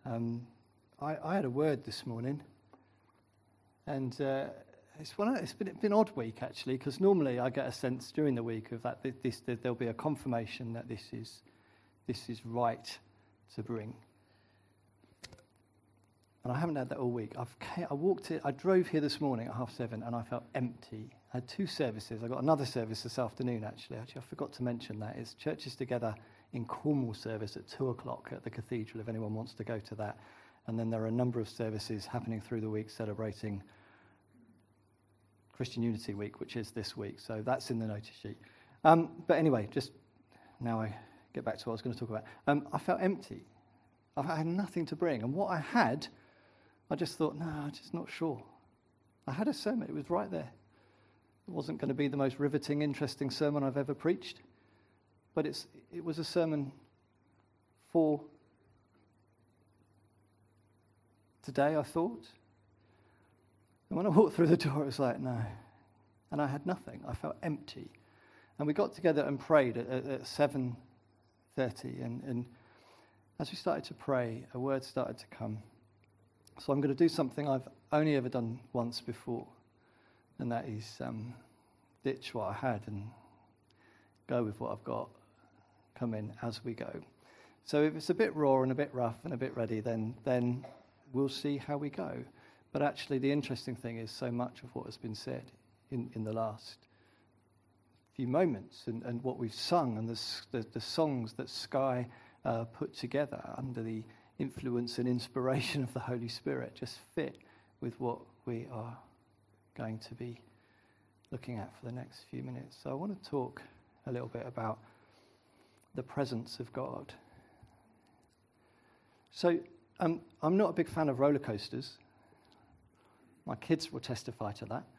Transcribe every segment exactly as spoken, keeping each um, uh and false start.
Um, I, I had a word this morning, and uh, it's one. Of, it's been it's been an odd week actually, because normally I get a sense during the week of that this, this there'll be a confirmation that this is this is right to bring. And I haven't had that all week. I've I walked it. I drove here this morning at half seven, and I felt empty. I had two services. I got another service this afternoon. Actually, actually, I forgot to mention that it's Churches Together in Cornwall service at two o'clock at the cathedral. If anyone wants to go to that. And then there are a number of services happening through the week celebrating Christian Unity Week, which is this week. So that's in the notice sheet. Um, but anyway, just now I get back to what I was going to talk about. Um, I felt empty. I had nothing to bring. And what I had, I just thought, no, I'm just not sure. I had a sermon. It was right there. It wasn't going to be the most riveting, interesting sermon I've ever preached. But it's it was a sermon for today, I thought. And when I walked through the door, it was like, no. And I had nothing. I felt empty. And we got together and prayed at, at, at seven thirty. And, and as we started to pray, a word started to come. So I'm going to do something I've only ever done once before. And that is um, ditch what I had and go with what I've got. Come in as we go. So if it's a bit raw and a bit rough and a bit ready, then then... we'll see how we go. But actually, the interesting thing is so much of what has been said in, in the last few moments and, and what we've sung and the, the, the songs that Sky uh, put together under the influence and inspiration of the Holy Spirit just fit with what we are going to be looking at for the next few minutes. So I want to talk a little bit about the presence of God. So Um, I'm not a big fan of roller coasters. My kids will testify to that.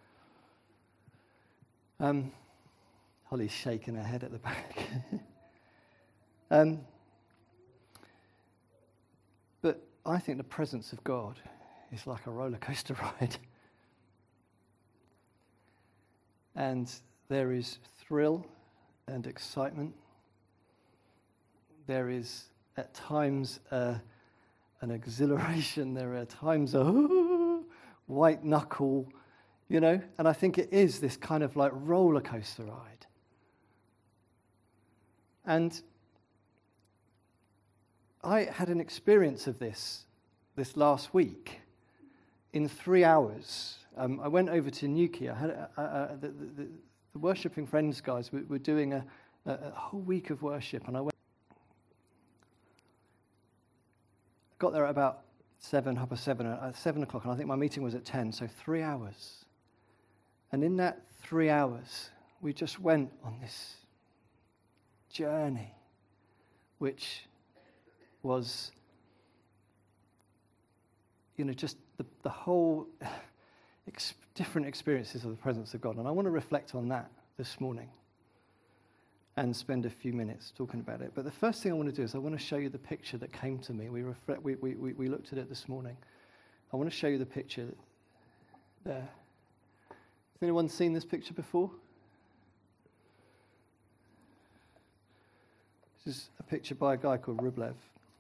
Um, Holly's shaking her head at the back. um, but I think the presence of God is like a roller coaster ride. And there is thrill and excitement. There is, at times, uh, an exhilaration. There are times a oh, white knuckle, you know, and I think it is this kind of like roller coaster ride. And I had an experience of this this last week in three hours. Um, I went over to Newquay. I had a, a, a, the, the, the Worshipping Friends guys were, were doing a, a, a whole week of worship, and I went. Got there at about seven, half past seven, at seven o'clock, and I think my meeting was at ten, so three hours. And in that three hours, we just went on this journey, which was, you know, just the, the whole ex- different experiences of the presence of God. And I want to reflect on that this morning and spend a few minutes talking about it. But the first thing I want to do is I want to show you the picture that came to me. We reflect, we, we, we, we looked at it this morning. I want to show you the picture there. Has anyone seen this picture before? This is a picture by a guy called Rublev.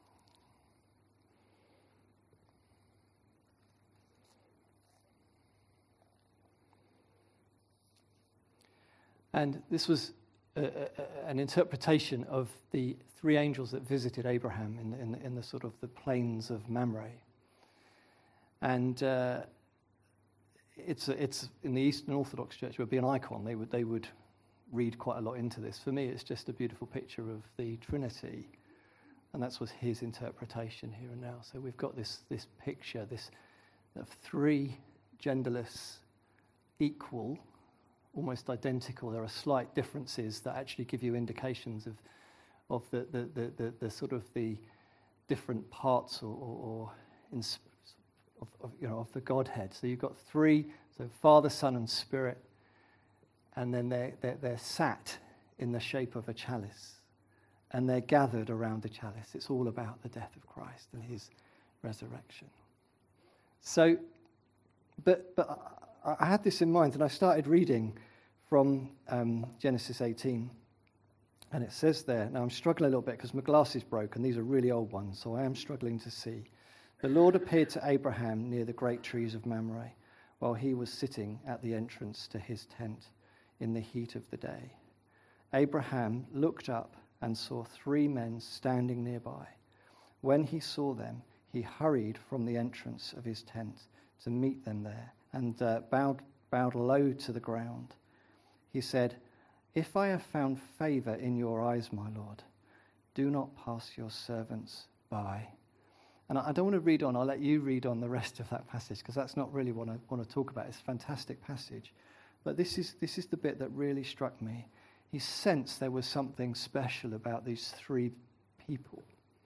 And this was A, a, an interpretation of the three angels that visited Abraham in, in, in the sort of the plains of Mamre. And uh, it's a, it's in the Eastern Orthodox Church, it would be an icon. They would they would read quite a lot into this. For me, it's just a beautiful picture of the Trinity, and that's was his interpretation here and now. So we've got this this picture, this of three genderless, equal, almost identical. There are slight differences that actually give you indications of of the the the, the, the sort of the different parts or, or, or in, of, of you know of the Godhead. So you've got three, so Father, Son, and Spirit, and then they're, they're they're sat in the shape of a chalice, and they're gathered around the chalice. It's all about the death of Christ and his resurrection. So, but but. I had this in mind, and I started reading from um, Genesis eighteen, and it says there, now I'm struggling a little bit because my glasses broke, and these are really old ones, so I am struggling to see. The Lord appeared to Abraham near the great trees of Mamre, while he was sitting at the entrance to his tent in the heat of the day. Abraham looked up and saw three men standing nearby. When he saw them, he hurried from the entrance of his tent to meet them there and uh, bowed, bowed low to the ground. He said, "If I have found favor in your eyes, my Lord, do not pass your servants by." And I don't want to read on. I'll let you read on the rest of that passage, because that's not really what I want to talk about. It's a fantastic passage. But this is this is the bit that really struck me. He sensed there was something special about these three people.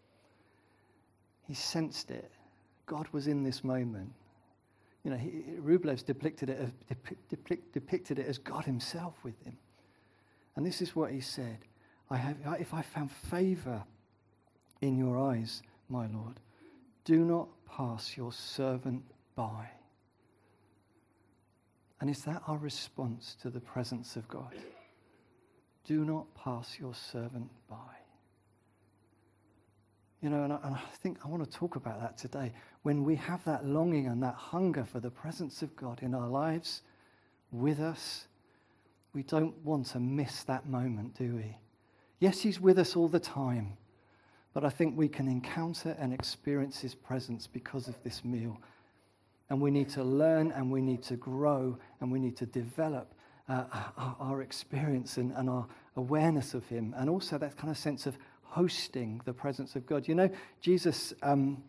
He sensed it. God was in this moment. You know, he, Rublev's depicted it, as, depict, depicted it as God himself with him. And this is what he said. I have, if I found favor in your eyes, my Lord, do not pass your servant by. And is that our response to the presence of God? Do not pass your servant by. You know, and I, and I think I want to talk about that today. When we have that longing and that hunger for the presence of God in our lives, with us, we don't want to miss that moment, do we? Yes, he's with us all the time. But I think we can encounter and experience his presence because of this meal. And we need to learn and we need to grow and we need to develop uh, our, our experience and, and our awareness of him. And also that kind of sense of hosting the presence of God. You know, Jesus, um,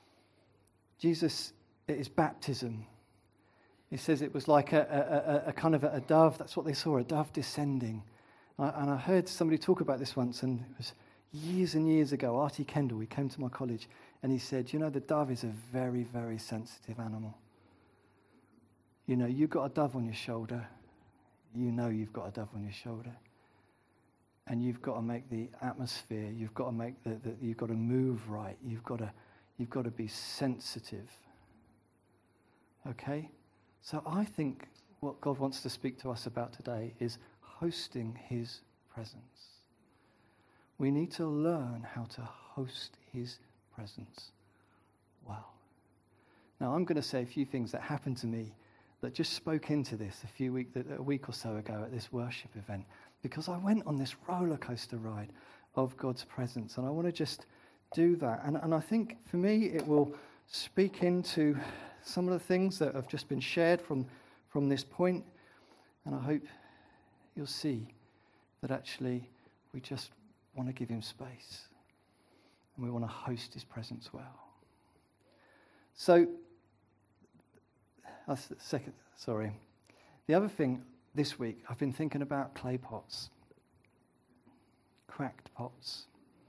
Jesus, at his baptism, he says it was like a, a, a, a kind of a, a dove. That's what they saw, a dove descending. And I, and I heard somebody talk about this once, and it was years and years ago. Artie Kendall, he came to my college, and he said, you know, the dove is a very, very sensitive animal. You know, you've got a dove on your shoulder. You know you've got a dove on your shoulder. And you've got to make the atmosphere, you've got to make the, the you've got to move right. You've got to, you've got to be sensitive. Okay? So I think what God wants to speak to us about today is hosting his presence. We need to learn how to host his presence well. Now, I'm going to say a few things that happened to me that just spoke into this a few week, a week or so ago at this worship event, because I went on this roller coaster ride of God's presence, and I want to just do that. And, and I think for me, it will speak into some of the things that have just been shared from, from this point, and I hope you'll see that actually we just want to give him space, and we want to host his presence well. So, that's the second, sorry. The other thing this week, I've been thinking about clay pots, cracked pots.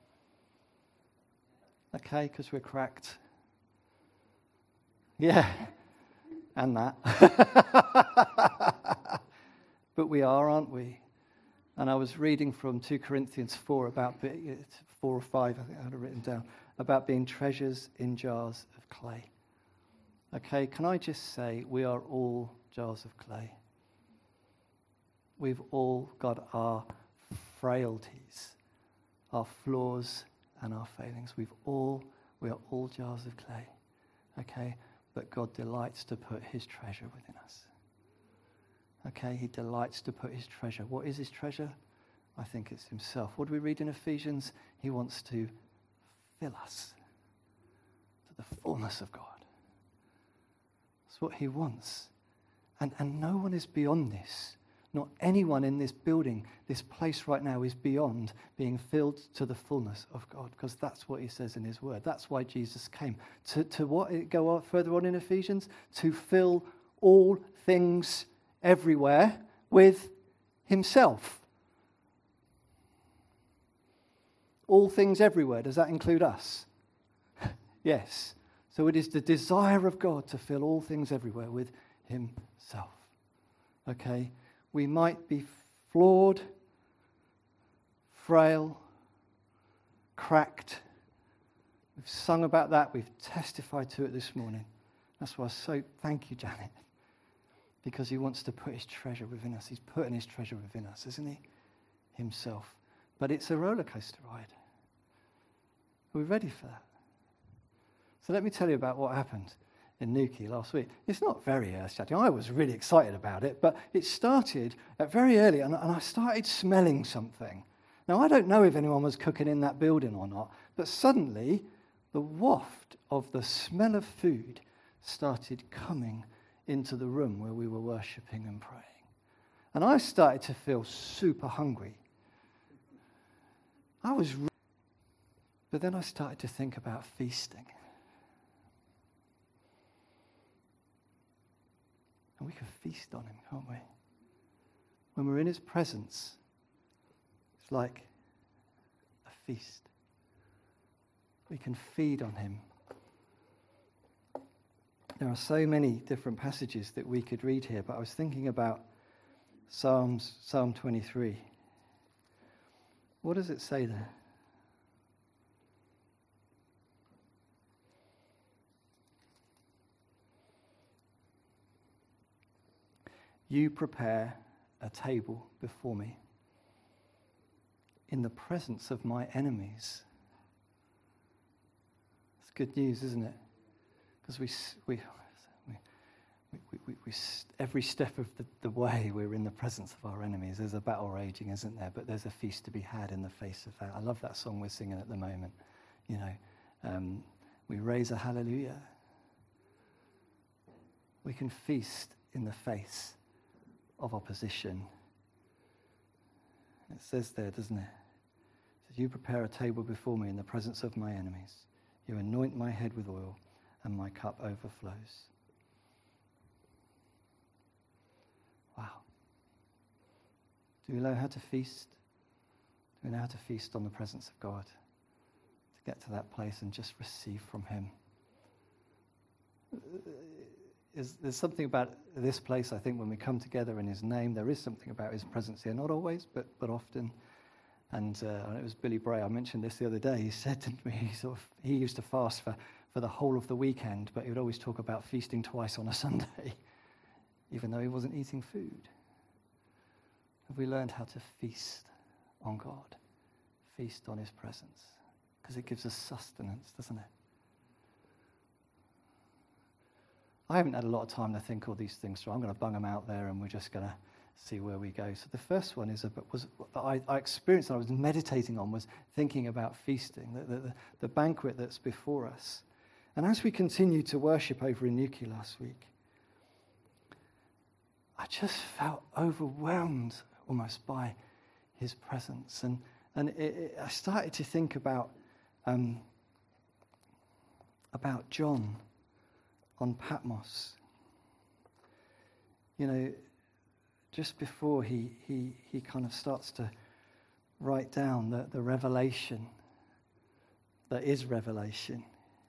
Okay, because we're cracked. Yeah, and that. But we are, aren't we? And I was reading from Second Corinthians four, about being, four or five, I think I had it written down, about being treasures in jars of clay. Okay, can I just say we are all jars of clay. We've all got our frailties, our flaws, and our failings. We've all, we are all jars of clay. Okay, but God delights to put his treasure within us. Okay, he delights to put his treasure. What is his treasure? I think it's himself. What do we read in Ephesians? He wants to fill us to the fullness of God. That's what he wants. And, and no one is beyond this. Not anyone in this building, this place right now, is beyond being filled to the fullness of God, because that's what he says in his word. That's why Jesus came. To, to what? Go on, further on in Ephesians? To fill all things everywhere with himself. All things everywhere. Does that include us? Yes. So it is the desire of God to fill all things everywhere with himself. Okay? We might be flawed, frail, cracked. We've sung about that. We've testified to it this morning. That's why I so thank you, Janet, because he wants to put his treasure within us. He's putting his treasure within us, isn't he? Himself. But it's a roller coaster ride. Are we ready for that? So let me tell you about what happened in Newquay last week. It's not very earth-shattering. I was really excited about it, but it started at very early, and, and I started smelling something. Now, I don't know if anyone was cooking in that building or not, but suddenly the waft of the smell of food started coming into the room where we were worshipping and praying. And I started to feel super hungry. I was, re- but then I started to think about feasting. And we can feast on him, can't we? When we're in his presence, it's like a feast. We can feed on him. There are so many different passages that we could read here, but I was thinking about Psalms, Psalm twenty-three. What does it say there? You prepare a table before me in the presence of my enemies. It's good news, isn't it? Because we, we, we, we, we, we, every step of the, the way we're in the presence of our enemies. There's a battle raging, isn't there? But there's a feast to be had in the face of that. I love that song we're singing at the moment. You know, um, we raise a hallelujah. We can feast in the face of opposition. It says there, doesn't it? It says, you prepare a table before me in the presence of my enemies. You anoint my head with oil, and my cup overflows. Wow. Do we know how to feast? Do we know how to feast on the presence of God? To get to that place and just receive from him. Is, there's something about this place, I think, when we come together in his name, there is something about his presence here. Not always, but but often. And uh, it was Billy Bray, I mentioned this the other day. He said to me, he, sort of, he used to fast for, for the whole of the weekend, but he would always talk about feasting twice on a Sunday, even though he wasn't eating food. Have we learned how to feast on God? Feast on his presence? Because it gives us sustenance, doesn't it? I haven't had a lot of time to think all these things through. I'm going to bung them out there and we're just going to see where we go. So the first one is, a, was that I, I experienced and I was meditating on was thinking about feasting, the, the, the banquet that's before us. And as we continue to worship over in Newquay last week, I just felt overwhelmed almost by his presence. And, and it, it, I started to think about, um, about John on Patmos. You know, just before he, he, he kind of starts to write down the, the revelation that is revelation,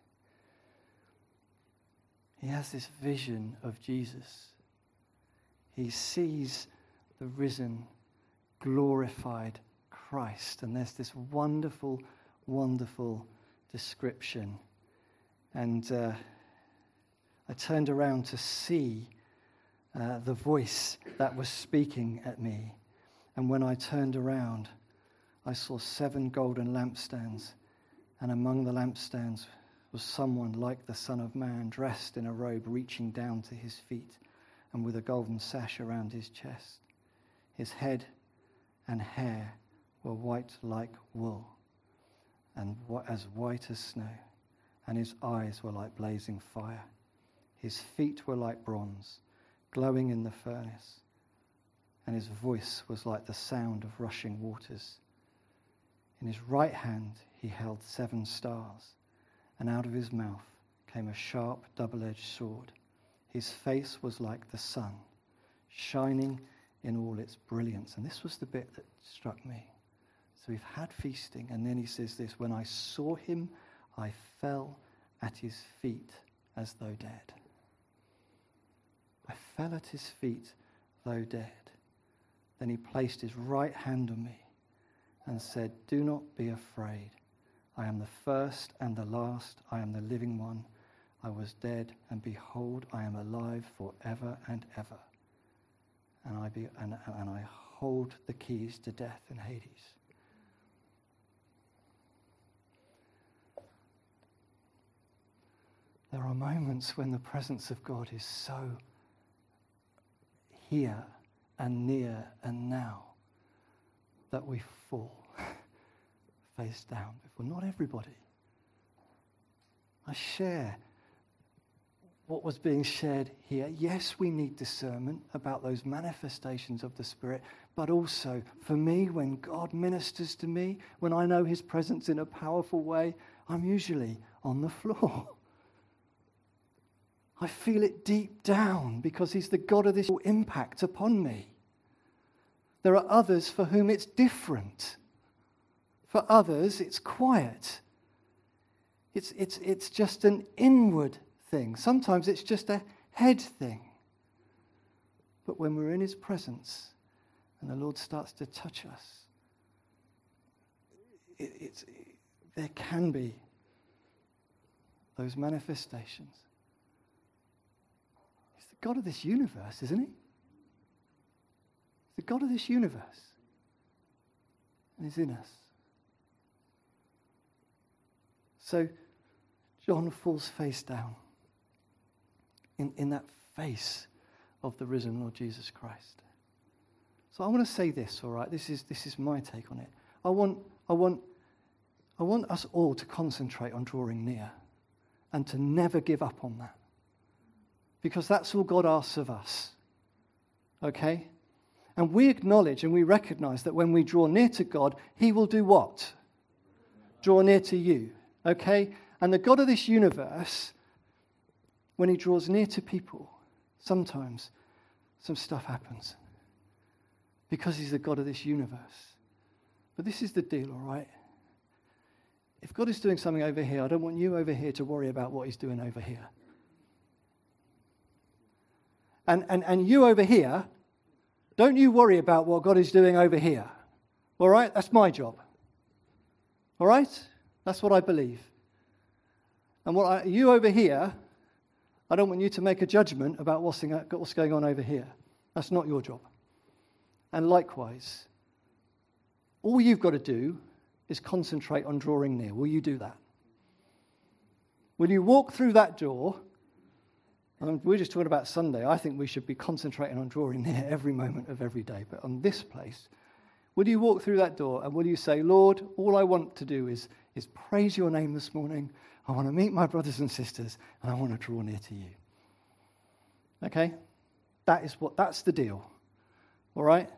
he has this vision of Jesus. He sees the risen, glorified Christ, and there's this wonderful, wonderful description. And uh, I turned around to see Uh, the voice that was speaking at me. And when I turned around, I saw seven golden lampstands, and among the lampstands was someone like the Son of Man, dressed in a robe reaching down to his feet, and with a golden sash around his chest. His head and hair were white like wool, and as white as snow, and his eyes were like blazing fire. His feet were like bronze, glowing in the furnace, and his voice was like the sound of rushing waters. In his right hand he held seven stars, and out of his mouth came a sharp double-edged sword. His face was like the sun, shining in all its brilliance. And this was the bit that struck me. So we've had feasting, and then he says this, when I saw him, I fell at his feet as though dead. I fell at his feet, though dead. Then he placed his right hand on me and said, do not be afraid. I am the first and the last. I am the living one. I was dead, and behold, I am alive forever and ever. And I, be, and, and I hold the keys to death and Hades. there are moments when the presence of God is so here and near and now that we fall face down before. Not everybody. I share what was being shared here. Yes, we need discernment about those manifestations of the Spirit, but also for me, when God ministers to me, when I know his presence in a powerful way, I'm usually on the floor. I feel it deep down because he's the God of this impact upon me. There are others for whom it's different. For others, it's quiet. It's, it's, it's just an inward thing. Sometimes it's just a head thing. But when we're in his presence and the Lord starts to touch us, it, it's, it, there can be those manifestations. He's the God of this universe, isn't he? He's the God of this universe. And he's in us. So John falls face down in, in that face of the risen Lord Jesus Christ. So I want to say this, all right? This is this is my take on it. I want I want I want us all to concentrate on drawing near and to never give up on that. Because that's all God asks of us. Okay? And we acknowledge and we recognize that when we draw near to God, he will do what? Draw near to you. Okay? And the God of this universe, when he draws near to people, sometimes some stuff happens. Because he's the God of this universe. But this is the deal, all right? If God is doing something over here, I don't want you over here to worry about what he's doing over here. And, and, and you over here, don't you worry about what God is doing over here. All right? That's my job. All right? That's what I believe. And what I, you over here, I don't want you to make a judgment about what's, in, what's going on over here. That's not your job. And likewise, all you've got to do is concentrate on drawing near. Will you do that? Will you walk through that door? And we're just talking about Sunday. I think we should be concentrating on drawing near every moment of every day. But on this place, will you walk through that door and will you say, Lord, all I want to do is, is praise your name this morning. I want to meet my brothers and sisters and I want to draw near to you. Okay? That is what, that's the deal. All right?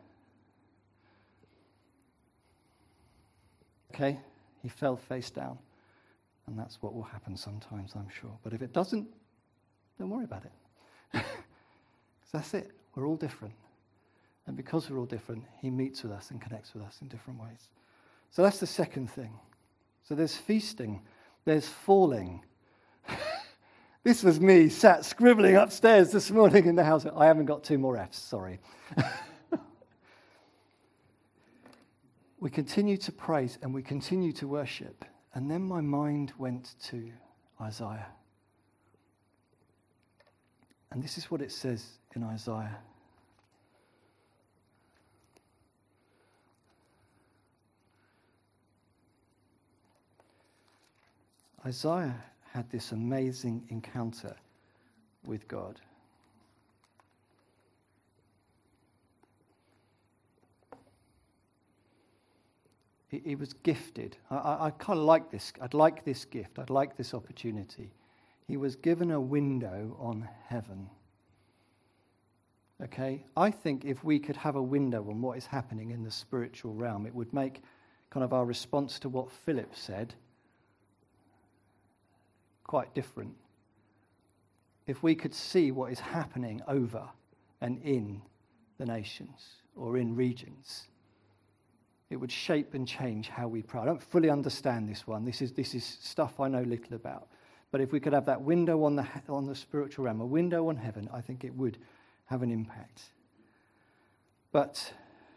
Okay? He fell face down. And that's what will happen sometimes, I'm sure. But if it doesn't, don't worry about it. Because that's it. We're all different. And because we're all different, he meets with us and connects with us in different ways. So that's the second thing. So there's feasting. There's falling. This was me sat scribbling upstairs this morning in the house. I haven't got two more F's, sorry. We continue to praise and we continue to worship. And then my mind went to Isaiah. And this is what it says in Isaiah. Isaiah had this amazing encounter with God. He, he was gifted. I, I, I kind of like this. I'd like this gift. I'd like this opportunity. He was given a window on heaven. Okay? I think if we could have a window on what is happening in the spiritual realm, it would make kind of our response to what Philip said quite different. If we could see what is happening over and in the nations or in regions, it would shape and change how we pray. I don't fully understand this one. This is this is stuff I know little about. But if we could have that window on the on the spiritual realm, a window on heaven, I think it would have an impact. But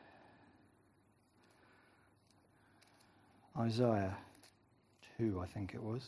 Isaiah two, I think it was.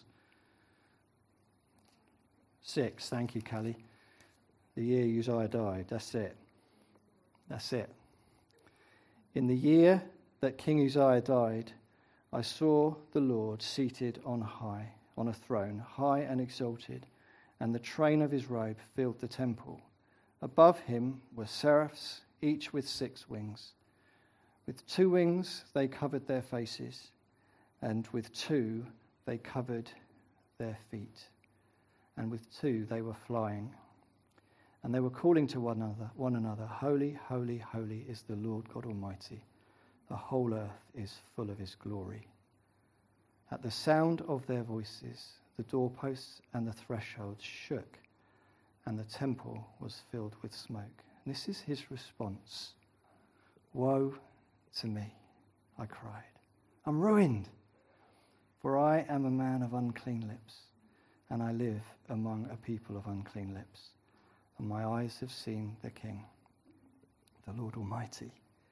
Six, thank you, Callie. The year Uzziah died, that's it. That's it. In the year that King Uzziah died, I saw the Lord seated on high, on a throne, high and exalted, and the train of his robe filled the temple. Above him were seraphs, each with six wings. With two wings they covered their faces, and with two they covered their feet. And with two they were flying. And they were calling to one another, one another, Holy, holy, holy is the Lord God Almighty. The whole earth is full of his glory. At the sound of their voices, the doorposts and the thresholds shook, and the temple was filled with smoke. And this is his response. Woe to me, I cried. I'm ruined, for I am a man of unclean lips, and I live among a people of unclean lips. And my eyes have seen the King, the Lord Almighty.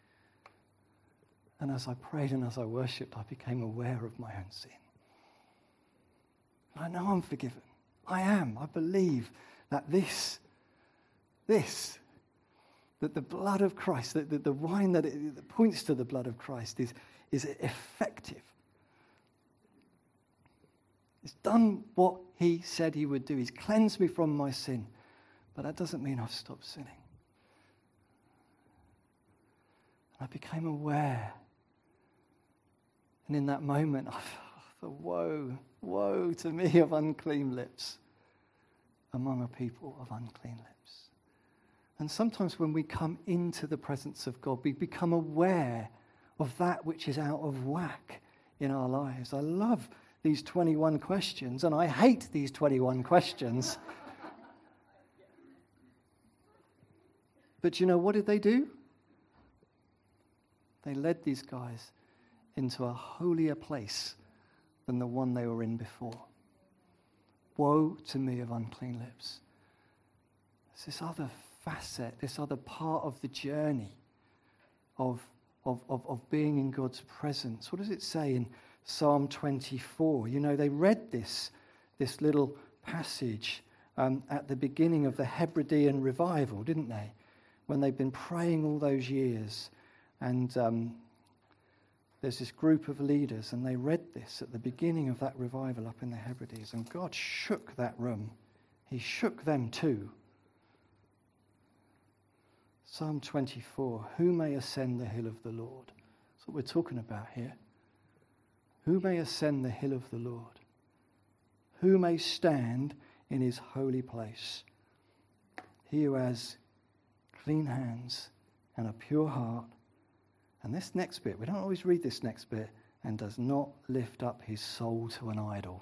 And as I prayed and as I worshipped, I became aware of my own sin. I know I'm forgiven. I am. I believe that this, this, that the blood of Christ, that the, the wine that, it, that points to the blood of Christ is, is effective. It's done what he said he would do. He's cleansed me from my sin. But that doesn't mean I've stopped sinning. I became aware. And in that moment, I thought, woe, woe to me of unclean lips among a people of unclean lips. And sometimes when we come into the presence of God, we become aware of that which is out of whack in our lives. I love these twenty-one questions, and I hate these twenty-one questions. But you know, what did they do? They led these guys into a holier place than the one they were in before. Woe to me of unclean lips. It's this other facet, this other part of the journey of, of, of, of being in God's presence. What does it say in Psalm twenty-four? You know, they read this, this little passage um, at the beginning of the Hebridean revival, didn't they? When they've been praying all those years. And um, there's this group of leaders, and they read this at the beginning of that revival up in the Hebrides. And God shook that room. He shook them too. Psalm twenty-four, who may ascend the hill of the Lord? That's what we're talking about here. Who may ascend the hill of the Lord? Who may stand in his holy place? He who has clean hands and a pure heart. And this next bit, we don't always read this next bit, and does not lift up his soul to an idol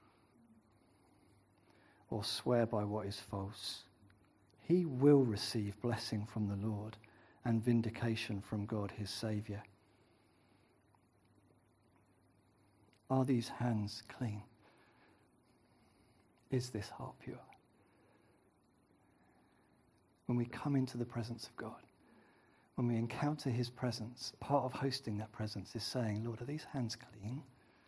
or swear by what is false. He will receive blessing from the Lord and vindication from God his Saviour. Are these hands clean? Is this heart pure? When we come into the presence of God, when we encounter his presence, part of hosting that presence is saying, Lord, are these hands clean?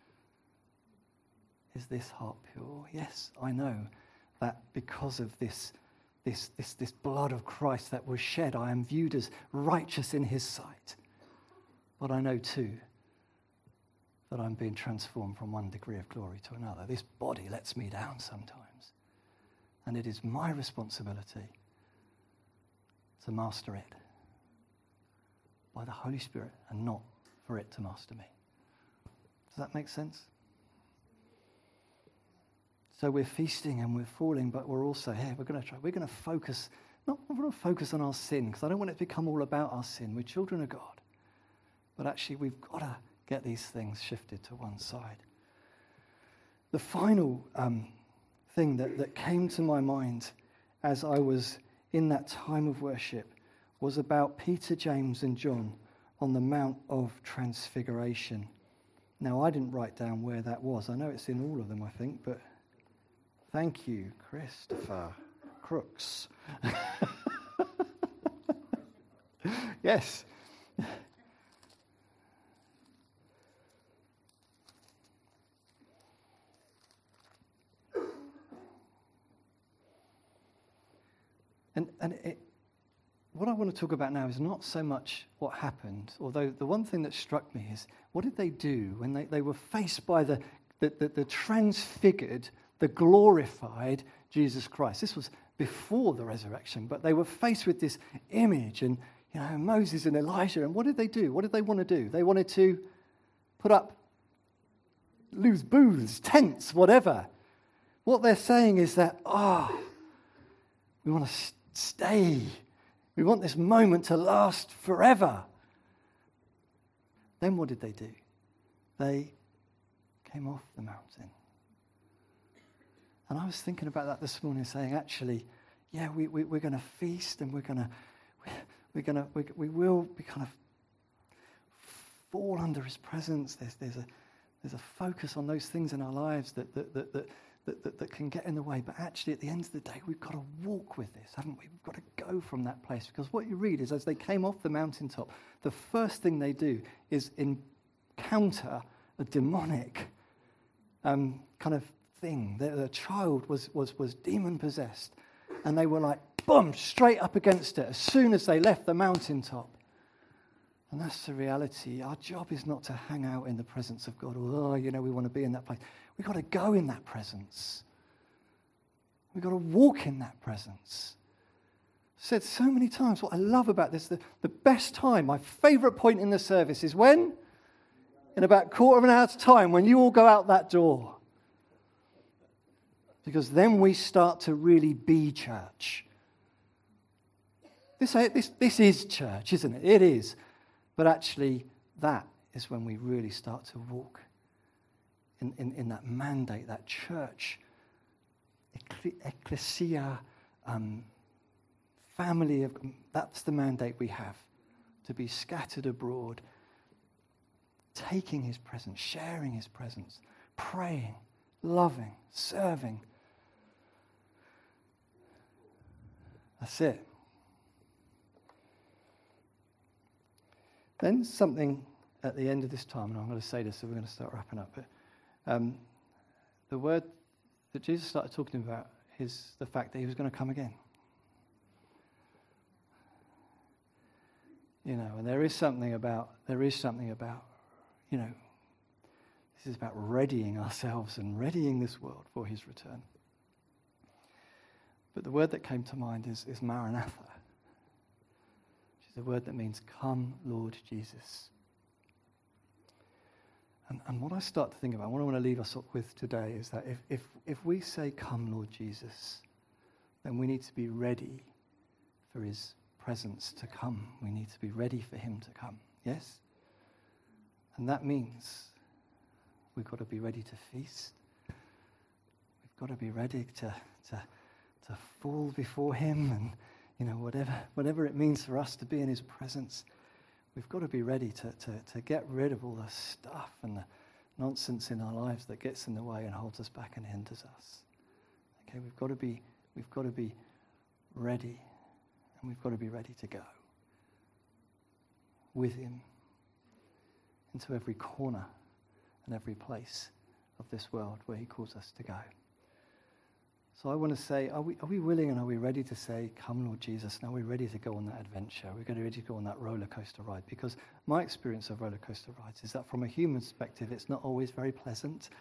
Is this heart pure? Yes, I know that because of this, this, this, this blood of Christ that was shed, I am viewed as righteous in his sight. But I know too that I'm being transformed from one degree of glory to another. This body lets me down sometimes. And it is my responsibility to master it by the Holy Spirit and not for it to master me. Does that make sense? So we're feasting and we're falling, but we're also here. We're going to try. We're going to focus, not we're going to focus on our sin, because I don't want it to become all about our sin. We're children of God. But actually, we've got to get these things shifted to one side. The final um, thing that, that came to my mind as I was in that time of worship was about Peter, James, and John on the Mount of Transfiguration. Now, I didn't write down where that was. I know it's in all of them, I think, but thank you, Christopher Crooks. Yes. And, and it, what I want to talk about now is not so much what happened, although the one thing that struck me is, what did they do when they, they were faced by the, the, the, the transfigured the glorified Jesus Christ. This was before the resurrection, but they were faced with this image, and you know, Moses and Elijah, and what did they do? What did they want to do? They wanted to put up loose booths, tents, whatever. What they're saying is that, ah, oh, we want to stay. We want this moment to last forever. Then what did they do? They came off the mountain. And I was thinking about that this morning, saying, actually, yeah, we, we, we're going to feast, and we're going to, we're going to, we, we will be kind of fall under his presence. There's, there's a, there's a focus on those things in our lives that that that that, that, that that can get in the way. But actually, at the end of the day, we've got to walk with this, haven't we? We've got to go from that place, because what you read is, as they came off the mountaintop, the first thing they do is encounter a demonic um, kind of thing. The, the child was was was demon possessed, and they were like, boom, straight up against it as soon as they left the mountaintop. And that's the reality. Our job is not to hang out in the presence of God. Oh, you know, we want to be in that place. We've got to go in that presence. We've got to walk in that presence. I've said so many times what I love about this, the, the best time, my favourite point in the service is when? In about a quarter of an hour's time, when you all go out that door. Because then we start to really be church. This, this, this is church, isn't it? It is. But actually, that is when we really start to walk in, in, in that mandate, that church, ecclesia, um, family of. That's the mandate we have, to be scattered abroad, taking his presence, sharing his presence, praying, loving, serving. That's it. Then something at the end of this time, and I'm going to say this, so we're going to start wrapping up. But um, the word that Jesus started talking about is the fact that he was going to come again. You know, and there is something about there is something about, you know, this is about readying ourselves and readying this world for his return. But the word that came to mind is, is Maranatha. The word that means, come, Lord Jesus. And, and what I start to think about, what I want to leave us up with today is that if, if, if we say, come, Lord Jesus, then we need to be ready for his presence to come. We need to be ready for him to come. Yes? And that means we've got to be ready to feast. We've got to be ready to, to, to fall before him, and you know, whatever whatever it means for us to be in his presence, we've got to be ready to, to, to get rid of all the stuff and the nonsense in our lives that gets in the way and holds us back and hinders us. Okay, we've got to be we've got to be ready, and we've got to be ready to go with him into every corner and every place of this world where he calls us to go. So I want to say, are we are we willing and are we ready to say, come Lord Jesus, and are we ready to go on that adventure? We're going to be ready to go on that roller coaster ride, because my experience of roller coaster rides is that from a human perspective, it's not always very pleasant.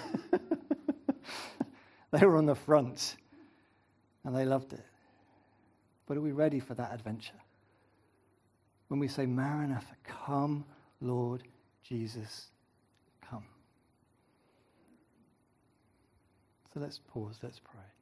They were on the front and they loved it. But are we ready for that adventure? When we say, Maranatha, come Lord Jesus, come. So let's pause, let's pray.